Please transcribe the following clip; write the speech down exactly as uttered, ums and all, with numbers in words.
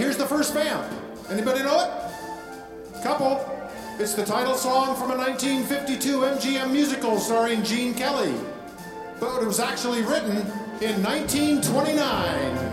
here's the first vamp. Anybody know it? Couple. It's the title song from a nineteen fifty-two M G M musical starring Gene Kelly. But it was actually written in nineteen twenty-nine.